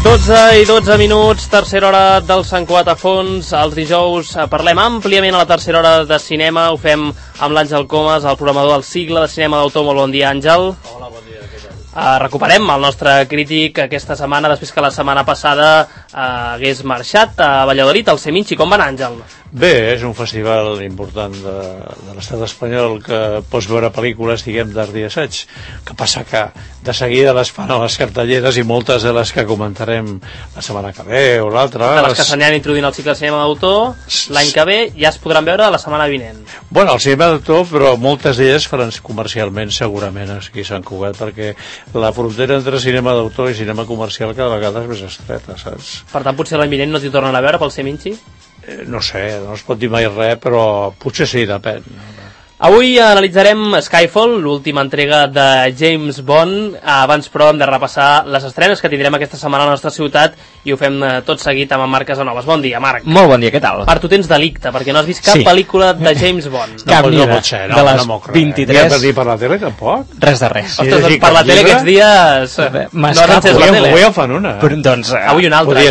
12 i 12 minuts, tercera hora del Sant Cugat a fons. Els dijous parlem àmpliament a la tercera hora de cinema. Ho fem amb l'Àngel Comas, el programador del Cicle de Cinema d'Autor. Molt bon dia, Àngel. Hola, bon dia, què tal? Recuperem el nostre crític aquesta setmana, després que la setmana passada hagués marxat a Valladolid, al Seminci. Com va anar, Àngel? Bé, és un festival important de l'estat espanyol que pots veure pel·lícules, diguem, d'art i assaig. Que passa que de seguida les fan a les cartelleres i moltes de les que comentarem la setmana que ve o l'altra. De les que s'aniran introduint al Cicle de Cinema d'Autor, l'any que ve ja es podran veure la setmana vinent. Bueno, al cinema d'autor, però moltes d'elles faran comercialment, segurament, aquí a Sant Cugat, perquè la frontera entre cinema d'autor i cinema comercial cada vegada és més estreta, saps? Per tant, potser l'any vinent no t'hi tornen a veure pel Seminci? No sé, no es pot dir mai res, però potser sí, depèn. Avui analitzarem Skyfall, l'última entrega de James Bond. Abans, però, hem de repassar les estrenes que tindrem aquesta setmana a la nostra ciutat i ho fem tot seguit amb en Marc Casanovas. Bon dia, Marc. Molt bon dia, què tal? Marc, tu tens delicte, perquè no has vist cap pel·lícula de James Bond. Cap ni no pot ser, no, de les no 23... Ja per dir per la tele, tampoc? Res de res. Ostres, doncs per la tele aquests dies no has encès la tele. Avui en fan una. Però, doncs, avui una altra.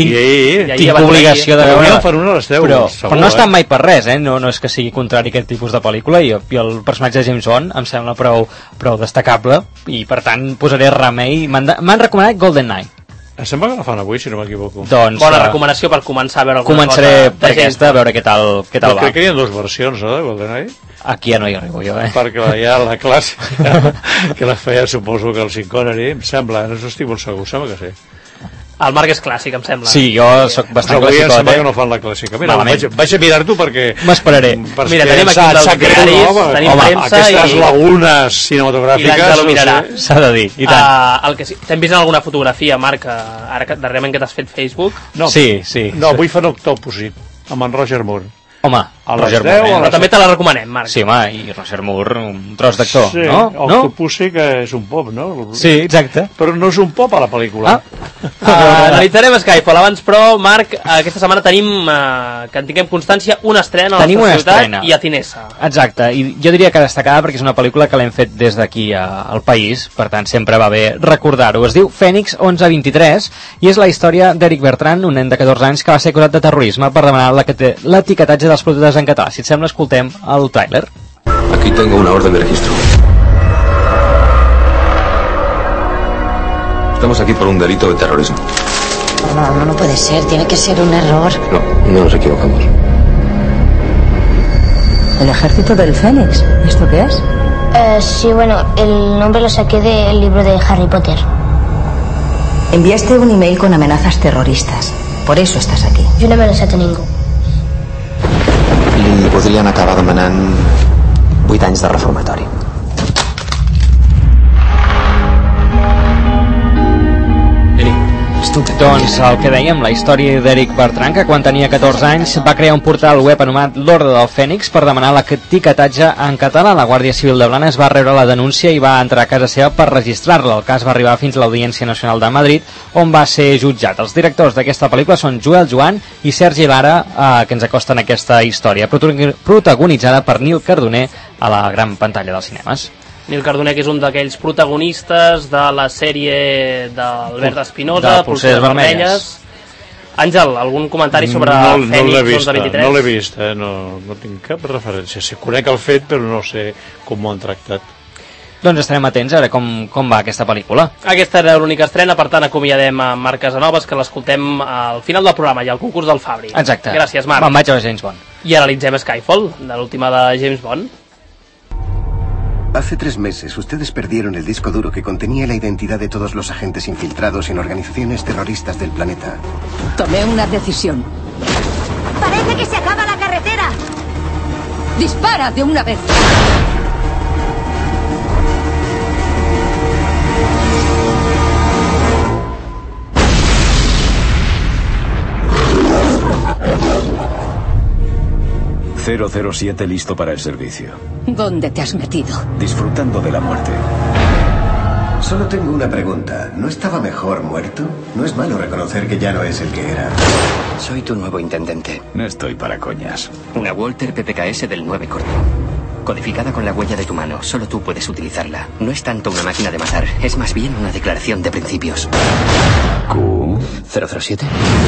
Tinc obligació de veure... Avui en fan una a les 10. Però no estan mai per res, no és que sigui contrari a aquest tipus de pel·lícula, i el personatge de James Bond em sembla prou destacable i per tant posaré remei. M'han recomanat GoldenEye. Em sembla que la fan avui, si no m'equivoco. Doncs, bona recomanació per començar a veure alguna començaré cosa per aquesta, a veure què tal va. Crec que hi ha dues versions, no, de GoldenEye? Aquí ja no hi arribo jo, Perquè hi ha la clàssica que la feia, suposo que el Sean Connery, em sembla, no estic molt segur, sembla que sí. El Marc és clàssic, em sembla. Sí, jo sóc bastant clàssicot. Em sembla que no eh? fan la clàssica. Mira, vaig a mirar-t'ho perquè... M'esperaré. Mira, tenim aquí dels diaris, tenim premsa aquestes lagunes cinematogràfiques... I l'Àngel ho mirarà. S'ha de dir, i tant. T'hem vist en alguna fotografia, Marc, ara que darrerament que t'has fet Facebook? No, sí. No, avui fan Octopussy, amb en Roger Moore. Home, Roger Moore, però també te la recomanem, Marc. Sí, home, i Roger Moore, un tros d'actor, sí, no? Octopussy, que és un pop, no? Sí, exacte. Però no és un pop a la pel·lícula. Analitzarem Skyfall. Abans, però, Marc, aquesta setmana tenim, que en tinguem constància, una estrena a la nostra ciutat i a Cinesa. Exacte, i jo diria que destacada perquè és una pel·lícula que l'hem fet des d'aquí al país, per tant sempre va bé recordar-ho. Es diu Fènix 1123 i és la història d'Eric Bertran, un nen de 14 anys que va ser acusat de terrorisme per demanar l'etiquetatge dels productes en català. Si et sembla, escoltem el tràiler. Aquí tengo una orden de registro. Estamos aquí por un delito de terrorismo. No puede ser, tiene que ser un error. No nos equivocamos. ¿El ejército del Fénix? ¿Y esto qué es? Sí, bueno, el nombre lo saqué del libro de Harry Potter. Enviaste un email con amenazas terroristas. Por eso estás aquí. Jo no me l'he a ningú. Li podrien acabar demanant 8 anys de reformatori. Doncs el que dèiem, la història d'Eric Bertran, que quan tenia 14 anys va crear un portal web anomenat l'Orde del Fènix per demanar l'etiquetatge en català. La Guàrdia Civil de Blanes va rebre la denúncia i va entrar a casa seva per registrar-la. El cas va arribar fins a l'Audiència Nacional de Madrid, on va ser jutjat. Els directors d'aquesta pel·lícula són Joel Joan i Sergi Lara, que ens acosten aquesta història, protagonitzada per Nil Cardoner a la gran pantalla dels cinemes. Nil Cardoner, que és un d'aquells protagonistes de la sèrie d'Albert Espinosa, Polseres Vermelles. Àngel, algun comentari sobre Fènix 1123? No l'he vist, no tinc cap referència. Conec el fet, però no sé com ho han tractat. Doncs estarem atents a veure com va aquesta pel·lícula. Aquesta era l'única estrena, per tant acomiadem a Marc Casanovas, que l'escoltem al final del programa i al concurs del Fabri. Exacte. Gràcies, Marc. Me'n vaig a James Bond. I analitzem Skyfall, de l'última de James Bond. Hace 3 meses ustedes perdieron el disco duro que contenía la identidad de todos los agentes infiltrados en organizaciones terroristas del planeta. Tomé una decisión. Parece que se acaba la carretera. ¡Dispara de una vez! ...007 listo para el servicio. ¿Dónde te has metido? Disfrutando de la muerte. Solo tengo una pregunta. ¿No estaba mejor muerto? No es malo reconocer que ya no es el que era. Soy tu nuevo intendente. No estoy para coñas. Una Walter PPKS del 9 corto. Codificada con la huella de tu mano. Solo tú puedes utilizarla. No es tanto una máquina de matar. Es más bien una declaración de principios. Q. ¿007?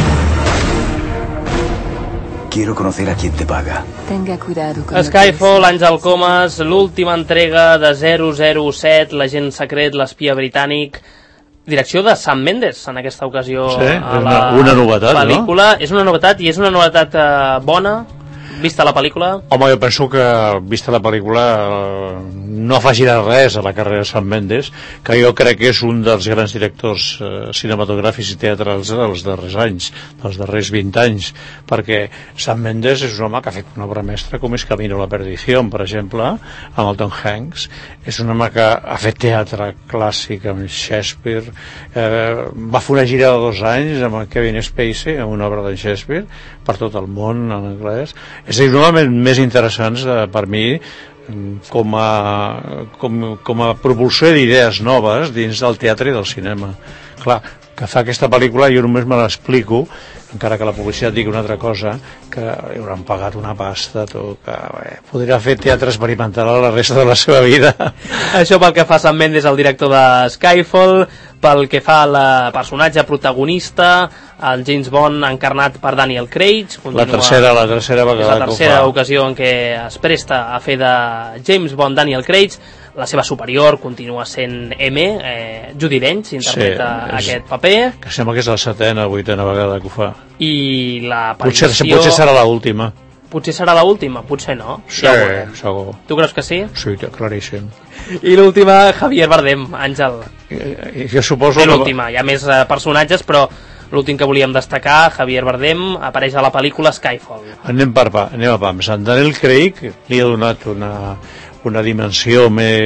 Quiero conocer a quien te paga. Tenga cuidado con Skyfall, Àngel Comas, l'última entrega de 007, l'agent secret, l'espia britànic, direcció de Sam Mendes en aquesta ocasió. Sí, a la una novetat, pel·lícula. No? És una novetat, i és una novetat bona, vista la pel·lícula. Home, jo penso que vista la pel·lícula no afegirà res a la carrera de Sam Mendes, que jo crec que és un dels grans directors cinematogràfics i teatrals dels darrers anys, dels darrers 20 anys, perquè Sam Mendes és un home que ha fet una obra mestra com és Camino a la perdició, per exemple, amb el Tom Hanks. És un home que ha fet teatre clàssic amb Shakespeare, va fer una gira de 2 anys amb Kevin Spacey, amb una obra de Shakespeare per tot el món en anglès. És a dir, un home més interessants per mi com a propulsor d'idees noves dins del teatre i del cinema. Clar, que fa aquesta pel·lícula jo només me l'explico, encara que la publicitat digui una altra cosa, que hi hauran pagat una pasta, que podria fer teatre experimental a la resta de la seva vida. Això pel que fa a Sam Mendes, el director de Skyfall. Pel que fa al personatge protagonista, el James Bond encarnat per Daniel Craig. La tercera vegada. És la tercera ocasió en què es presta a fer de James Bond Daniel Craig. La seva superior continua sent M, Judi Dench interpreta aquest paper. Que sembla que és la 7ª o 8ª vegada que ho fa. I l'aparició... Potser serà l'última. Potser serà l'última, potser no. Sí, ja segur. Tu creus que sí? Sí, claríssim. I l'última, Javier Bardem, Àngel. Jo suposo... L'última, hi ha més personatges, però l'últim que volíem destacar, Javier Bardem, apareix a la pel·lícula Skyfall. Anem a pams. En Daniel Craig li ha donat una dimensió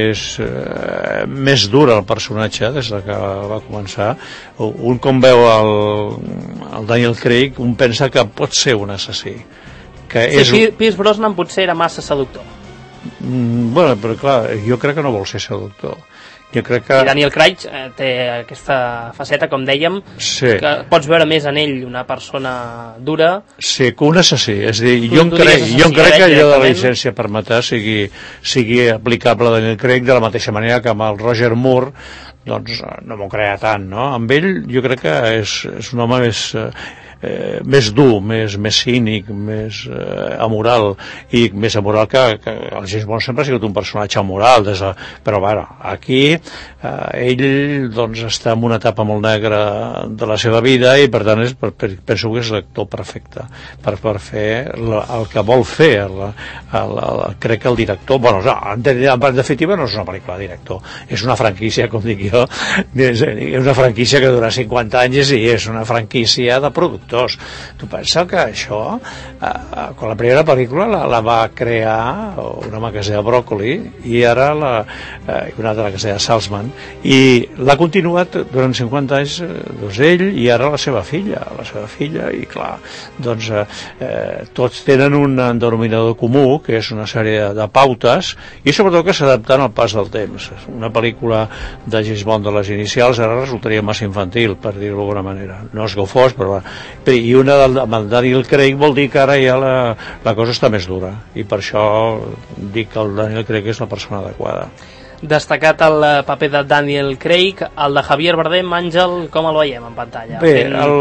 més dura al personatge des que va començar. Un com veu el Daniel Craig, un pensa que pot ser un assassí. Pierce Brosnan potser era massa seductor. Bueno, però clar, jo crec que no vol ser seductor. Jo crec que... I Daniel Craig té aquesta faceta, com dèiem, que pots veure més en ell una persona dura. Sí, que un assassí. És a dir, jo crec que allò de la llicència per matar sigui aplicable a Daniel Craig de la mateixa manera que amb el Roger Moore, doncs no m'ho creia tant, no? Amb ell jo crec que és un home més dur, més cínic, més amoral, i més amoral que el James Bond sempre ha sigut un personatge amoral, però bueno, aquí ell doncs està en una etapa molt negra de la seva vida i per tant penso que és l'actor perfecte per fer el que vol fer crec que el director, bueno, en definitiva no és una pel·lícula de director, és una franquícia, com dic jo, és una franquícia que dura 50 anys i és una franquícia de productors. Tu pensa que això quan la primera pel·lícula la va crear un home que es deia Broccoli i ara una altra que es deia Salzman, i l'ha continuat durant 50 anys doncs ell i ara la seva filla i clar, doncs tots tenen un denominador comú que és una sèrie de pautes i sobretot que s'adapten al pas del temps. Una pel·lícula de James Bond de les inicials ara resultaria massa infantil, per dir-ho d'alguna manera, no és que ho fos, però i una amb el Daniel Craig vol dir que ara ja la cosa està més dura i per això dic que el Daniel Craig és la persona adequada. Destacat el paper de Daniel Craig, el de Javier Bardem, Àngel, com el veiem en pantalla? Bé,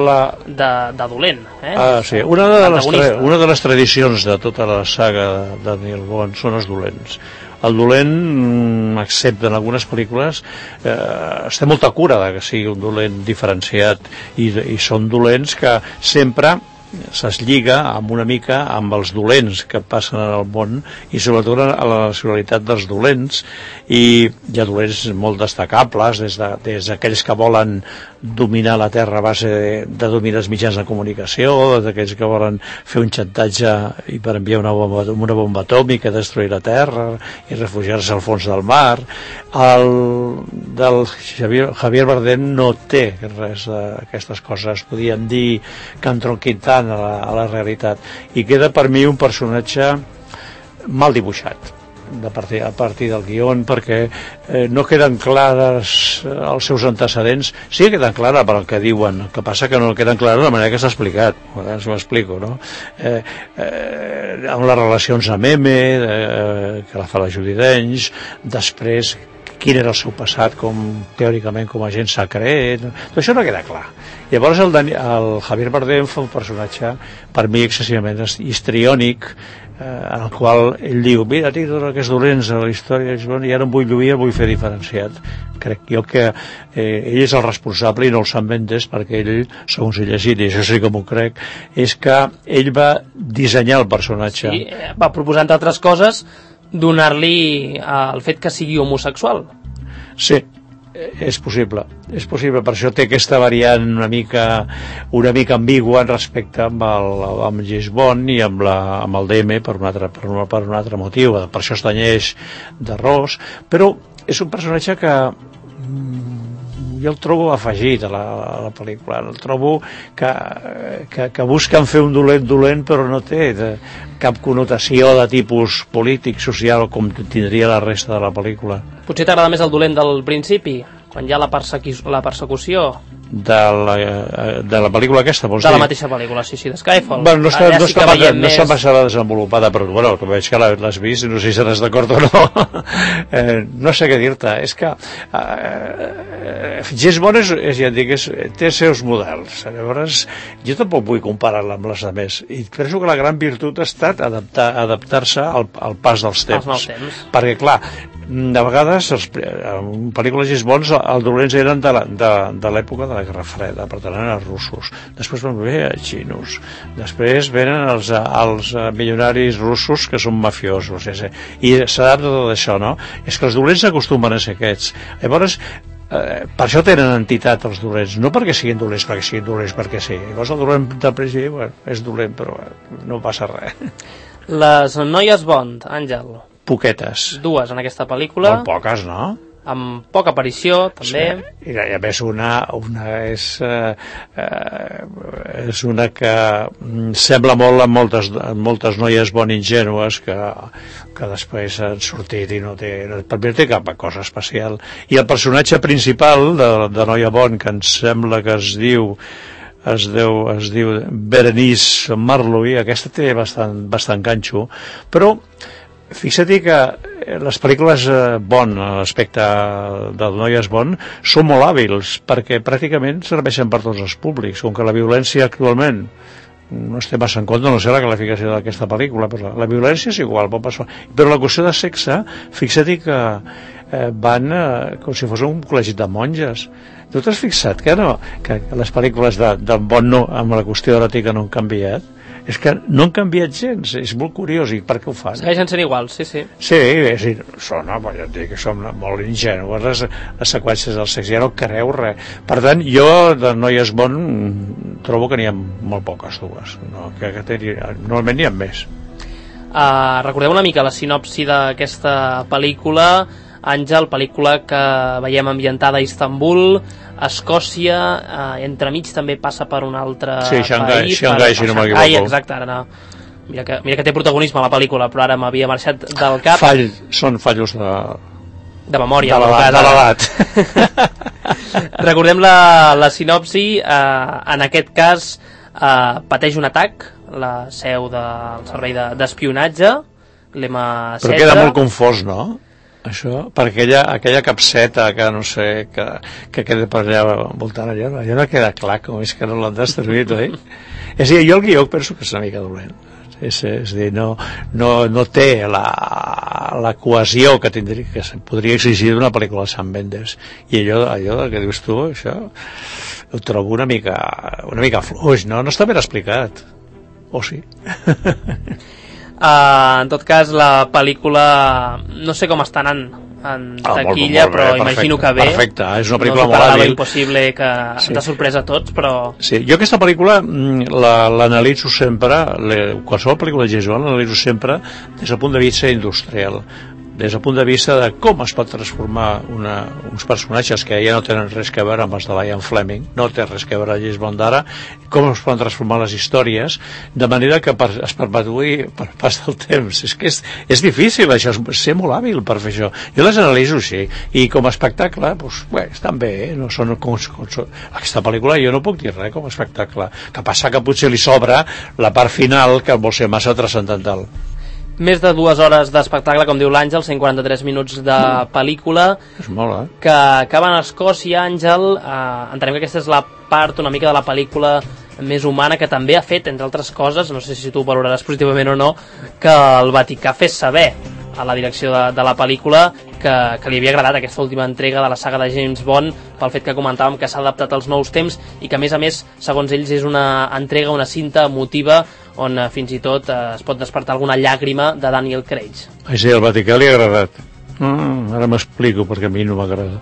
de dolent, sí, una de les tradicions de tota la saga de Daniel Bond són els dolents. El dolent, excepte en algunes pel·lícules, es té molta cura que sigui un dolent diferenciat i són dolents que sempre es lliga amb una mica amb els dolents que passen al món i sobretot a la nacionalitat dels dolents, i hi ha dolents molt destacables des d'aquells que volen dominar la terra a base de dominar els mitjans de comunicació, d'aquells que volen fer un xantatge i per enviar una bomba atòmica, destruir la terra i refugiar-se al fons del mar. Del Javier Bardem no té res d'aquestes coses, podríem dir que entronquintant a la realitat, i queda per mi un personatge mal dibuixat a partir del guió, perquè no queden clares els seus antecedents. Sí que queden clares per el que diuen, el que passa que no queden clares de la manera que s'ha explicat, ens ho explico, no? Amb les relacions amb M, que la fa la Judi Dench, després quin era el seu passat, teòricament com a agent secret, tot això no queda clar. Llavors el Javier Bardem fa un personatge per mi excessivament histriònic, en el qual ell diu, mira, tinc tots aquests dolents a la història i ara em vull lluir, el vull fer diferenciat. Crec jo que ell és el responsable i no el Sam Mendes, perquè ell, segons he llegit, i això sí que m'ho crec, és que ell va dissenyar el personatge. Sí, va proposar, entre altres coses, donar-li el fet que sigui homosexual. Sí, és possible, per això té aquesta variant una mica ambigua respecte amb James Bond i amb el DM per un altre motiu, per això es tenyeix d'arròs, però és un personatge que jo el trobo afegit a la pel·lícula, el trobo que busquen fer un dolent però no té cap connotació de tipus polític, social, com tindria la resta de la pel·lícula. Potser t'agrada més el dolent del principi, quan hi ha la persecució de la pel·lícula aquesta, vols dir? De la mateixa pel·lícula, sí, de Skyfall. Bueno, no està massa desenvolupada, però bueno, que veig que l'has vist, no sé si seràs d'acord o no. No sé què dir-te, és que James Bond ja et dic, té els seus models, llavors jo tampoc vull comparar-la amb les altres, i penso que la gran virtut ha estat adaptar-se al pas dels temps, perquè clar, de vegades en pel·lícules James Bond els dolents eren de l'època de la Guerra Freda, per tant eren els russos, després van venir els xinos, després venen els milionaris russos que són mafiosos, i s'adapta tot això, no? És que els dolents s'acostumen a ser aquests, llavors per això tenen entitat els dolents, no perquè siguin dolents perquè sí, llavors el dolent del principi és dolent però no passa res. Les noies Bond, Àngel, poquetes, dues en aquesta pel·lícula, molt poques, no? Amb poca aparició també, sí. I a més una és una que sembla molt amb moltes noies Bond ingènues que després han sortit i no té, per mi no té cap cosa especial, i el personatge principal de noia Bond, que em sembla que es diu Berenice Marlowe, aquesta té bastant ganxo, però fixa't que les pel·lícules Bond, a l'aspecte de noies Bond, són molt hàbils, perquè pràcticament serveixen per tots els públics, com que la violència actualment no estem massa en compte, no sé la qualificació d'aquesta pel·lícula, però la violència és igual, però la qüestió de sexe, fixa't que van com si fos un col·legi de monges. Tu t'has fixat que les pel·lícules de Bond amb la qüestió eròtica no han canviat? És que no han canviat gens, és molt curiós, i per què ho fan? Segueixen sent iguals, sí. Sí, és a dir, ja et dic que són molt ingenues les seqüències del sexe, ja no creu res. Per tant, jo de noies Bond trobo que n'hi ha molt poques, dues, normalment n'hi ha més. Recordeu una mica la sinopsi d'aquesta pel·lícula, Àngel, pel·lícula que veiem ambientada a Istanbul, Escòcia, entremig també passa per un altre país. Xangai, si no m'equivoco. Exacte, ara no. Mira que té protagonisme a la pel·lícula, però ara m'havia marxat del cap. Són fallos de memòria. De l'edat. Recordem la sinopsi, en aquest cas pateix un atac, la seu del servei d'espionatge, l'M16. Però queda molt confós, no? Això, perquè aquella capseta que no sé, que queda per allà voltant allò no queda clar, com és que no l'han destruït, oi? És a dir, jo el guió penso que és una mica dolent, és a dir, no té la cohesió que podria exigir d'una pel·lícula de Sam Mendes, i allò que dius tu, això ho trobo una mica fluix, no està ben explicat, o sí? En tot cas, la pel·lícula no sé com està anant en taquilla, però imagino que bé. Perfecte, és una pel·lícula molt hàbil. Impossible que ens ha sorprès a tots, però... Sí, jo aquesta pel·lícula l'analitzo sempre, qualsevol pel·lícula de James Bond l'analitzo sempre des del punt de vista industrial, des del punt de vista de com es pot transformar uns personatges que ja no tenen res a veure amb els de l'Ian Fleming, no té res a veure amb James Bond d'ara, com es poden transformar les històries de manera que es perpetuï per pas del temps. És que és difícil això, ser molt hàbil per fer això. Jo les analitzo així, i com a espectacle estan bé, no són aquesta pel·lícula jo no puc dir res com a espectacle, que passa que potser li sobra la part final que vol ser massa transcendental. Més de 2 hores d'espectacle, com diu l'Àngel, 143 minuts de pel·lícula. És molt, que acaben a Escòcia, Àngel. Entenem que aquesta és la part una mica de la pel·lícula més humana, que també ha fet, entre altres coses, no sé si tu valoraràs positivament o no, que el Vaticà fes saber a la direcció de la pel·lícula que li havia agradat aquesta última entrega de la saga de James Bond, pel fet que comentàvem que s'ha adaptat als nous temps i que a més, segons ells, és una entrega, una cinta emotiva on fins i tot es pot despertar alguna llàgrima de Daniel Craig. Sí, al Vaticà li ha agradat. Ara m'explico perquè a mi no m'agrada.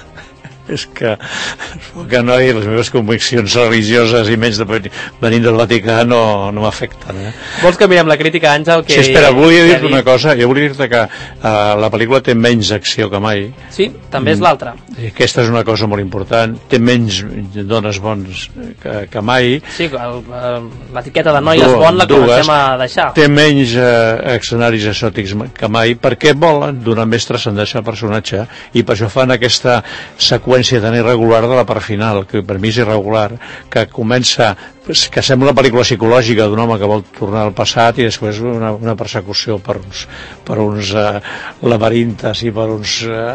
És que no, i les meves conviccions religioses i menys venint del Vaticà no m'afecten. Vols que mirem la crítica, Àngel? Sí, espera, volia dir-te una cosa. Jo volia dir-te que la pel·lícula té menys acció que mai. Sí, també és l'altra. Aquesta és una cosa molt important. Té menys dones bons que mai. Sí, l'etiqueta de noies bon la comencem a deixar. Té menys escenaris exòtics que mai, perquè volen donar més transcendència al personatge, i per això fan aquesta seqüència tan irregular de la part final, que per mi és irregular, que comença, que sembla una pel·lícula psicològica d'un home que vol tornar al passat, i després una persecució per uns laberintes i per uns...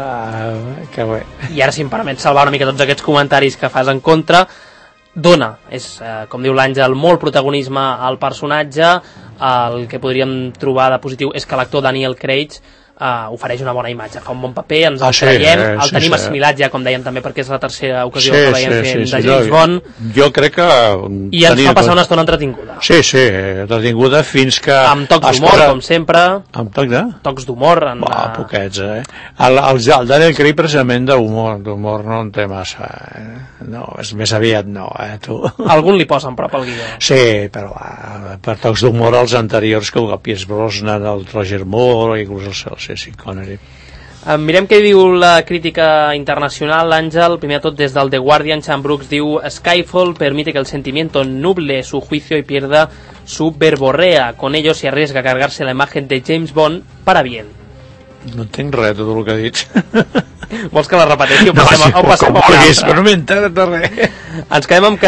que bé. I ara, si em permet salvar una mica tots aquests comentaris que fas en contra, dona, és, com diu l'Àngel, molt protagonisme al personatge. El que podríem trobar de positiu és que l'actor Daniel Craig ofereix una bona imatge, fa un bon paper, ens el creiem, el tenim assimilat ja, com dèiem també, perquè és la tercera ocasió que veiem fent de James Bond. Jo crec que... I ens fa passar una estona entretinguda. Sí, entretinguda fins que... Amb tocs d'humor, com sempre. Amb tocs de? Tocs d'humor. Poquets, El Daniel Craig, precisament, d'humor no en té massa. No, és més aviat no, tu. Algun li posen prop al guió. Sí, però per tocs d'humor els anteriors, que el Pierce Brosnan, el Roger Moore, inclús el Connery. Mirem què diu la crítica internacional, Àngel. Primer de tot, des del The Guardian, Chan Brooks diu: Skyfall permite que el sentimiento nuble su juicio y pierda su verborrea. Con ello se arriesga a cargarse la imagen de James Bond para bien. No entenc res, tot el que ha dit. Vols que la repeteixi? No, com vulguis, però no m'he enterat de res. Ens quedem amb que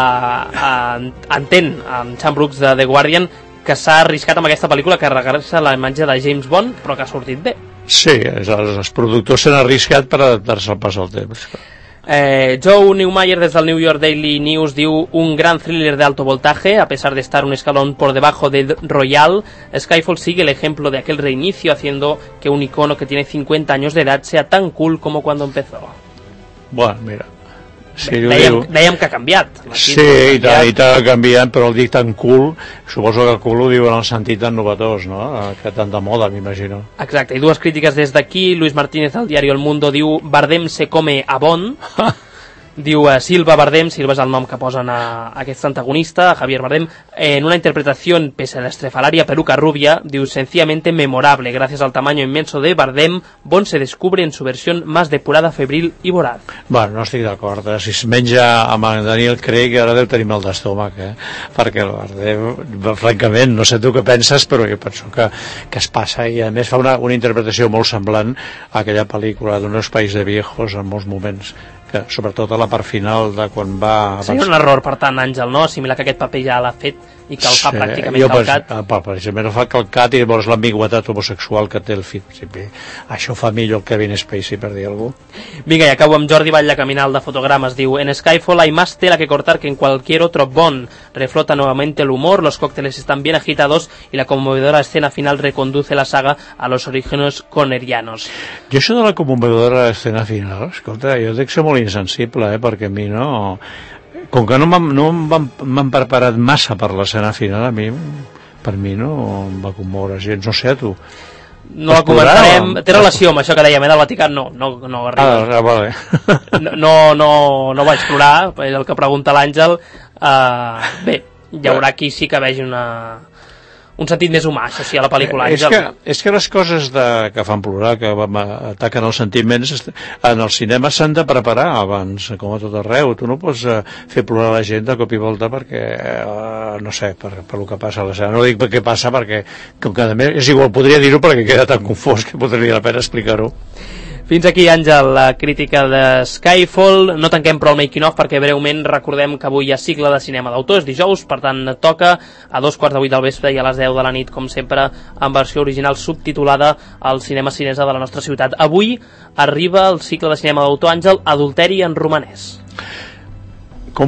entén en Chan Brooks de The Guardian que s'ha arriscat amb aquesta pel·lícula a carregar-se la imatge de James Bond, però que ha sortit bé. Sí, els productors s'han arriscat per adaptar-se al pas del temps. Joe Neumayer des del New York Daily News diu: un gran thriller de alto voltaje, a pesar de estar un escalón por debajo de Royal, Skyfall sigue el ejemplo de aquel reinicio, haciendo que un icono que tiene 50 años de edad sea tan cool como cuando empezó. Bueno, mira, sí, dèiem que ha canviat. Sí, i t'ha canviat, però el dic tan cool, suposo que el cool ho diu en el sentit tan novetós, no? Que tan de moda, m'imagino. Exacte, i dues crítiques des d'aquí. Luis Martínez del diario El Mundo diu: Bardem se come a Bond. Diu Silva Bardem, Silva és el nom que posen a aquest antagonista, a Javier Bardem, en una interpretación pese a la estrafalaria peluca rubia, diu: sencillamente memorable, gracias al tamaño inmenso de Bardem, Bond se descubre en su versión más depurada, febril y voraz. Bueno, no estic d'acord, si es menja amb en Daniel Craig ara deu tenir mal d'estómac, perquè el Bardem, francament, no sé tu què penses, però jo penso que es passa, i a més fa una interpretació molt semblant a aquella pel·lícula d'Unos País de Viejos en molts moments, que sobretot a la part final de quan va... Seria un error, per tant, Àngel, no? Assimilar que aquest paper ja l'ha fet i que el fa pràcticament calcat. Precisament el fa calcat, i llavors l'ambigüetat homosexual que té el film. Això fa millor el Kevin Spacey, per dir alguna cosa. Vinga, i acabo amb Jordi Batlle Caminal de Fotogramas. Diu: en Skyfall hay más tela que cortar que en cualquier otro Bond. Reflota nuevamente el humor, los cócteles están bien agitados y la conmovedora escena final reconduce la saga a los orígenes connerianos. Jo això de la conmovedora escena final, escolta, jo dic que soc molt insensible, perquè a mi no... Com que no m'han preparat massa per l'escena final, per mi no em va commoure gens, no sé, tu. No la comentarem, té relació amb això que dèiem, del Vaticà no arriba. Vale. No vaig plorar, és el que pregunta l'Àngel. Bé, hi haurà qui sí que vegi un sentit més humà, això sí, a la pel·lícula, Àngel. És que les coses que fan plorar, que ataquen els sentiments, en el cinema s'han de preparar abans, com a tot arreu. Tu no pots fer plorar la gent de cop i volta perquè, no sé, per el que passa a l'escena. No dic per què passa, perquè, com que a més, és igual, podria dir-ho perquè queda tan confós que podria la pena explicar-ho. Fins aquí, Àngel, la crítica de Skyfall. No tanquem prou el making of perquè breument recordem que avui hi ha cicle de cinema d'autor, és dijous, per tant toca a 2:15 del vespre i a les 10 de la nit, com sempre, en versió original subtitulada al Cinema Cinesa de la nostra ciutat. Avui arriba el cicle de cinema d'autor, Àngel, Adulteri en romanès. Com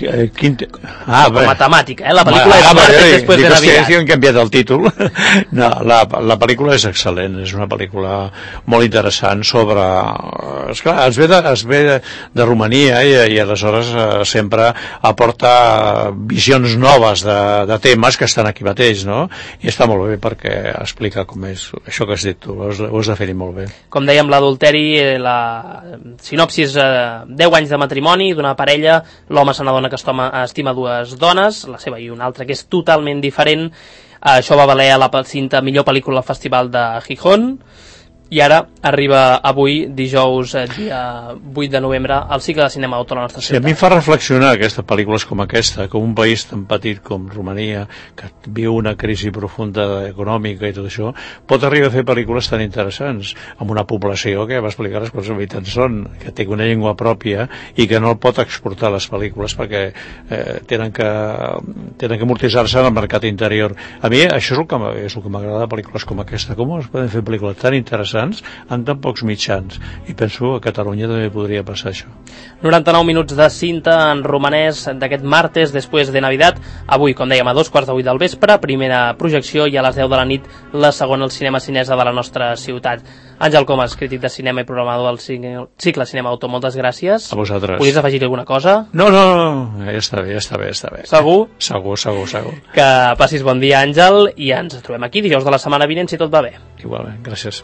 a temàtica, la pel·lícula és martes després de Navidad. Sí, han canviat el títol. No, la pel·lícula és excel·lent, és una pel·lícula molt interessant sobre... Esclar, es ve de Romania i aleshores sempre aporta visions noves de temes que estan aquí mateix, no? I està molt bé perquè explica com és això que has dit tu, ho has definit molt bé. Com dèiem, l'adulteri, la sinopsis, 10 anys de matrimoni d'una parella. L'home se n'adona que estima dues dones, la seva i una altra, que és totalment diferent. Això va valer a la cinta millor pel·lícula al Festival de Gijón. I ara arriba avui, dijous, dia 8 de novembre, el cicle de cinema d'autor a la nostra ciutat. Sí, a mi em fa reflexionar aquestes pel·lícules com aquesta, com un país tan petit com Romania, que viu una crisi profunda econòmica i tot això, pot arribar a fer pel·lícules tan interessants, amb una població que ja va explicar quants habitants són, que té una llengua pròpia i que no pot exportar les pel·lícules perquè tenen que amortitzar-se en el mercat interior. A mi això és el que m'agrada de pel·lícules com aquesta, com es poden fer pel·lícules tan interessants en tan pocs mitjans, i penso que a Catalunya també podria passar això. 99 minuts de cinta en romanès d'aquest martes després de Navidad. Avui, com dèiem, a 2:15 del vespre, primera projecció, i a les 10 de la nit la segona al Cinema Cinesa de la nostra ciutat. Àngel Comas, crític de cinema i programador del cicle Cinema Autor, moltes gràcies. A vosaltres. Volies afegir alguna cosa? No, ja està bé. Segur? Segur. Que passis bon dia, Àngel, i ens trobem aquí dijous de la setmana vinent, si tot va bé. Igualment, gràcies.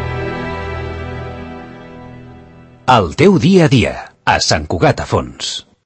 El teu dia a dia, a Sant Cugat a Fons.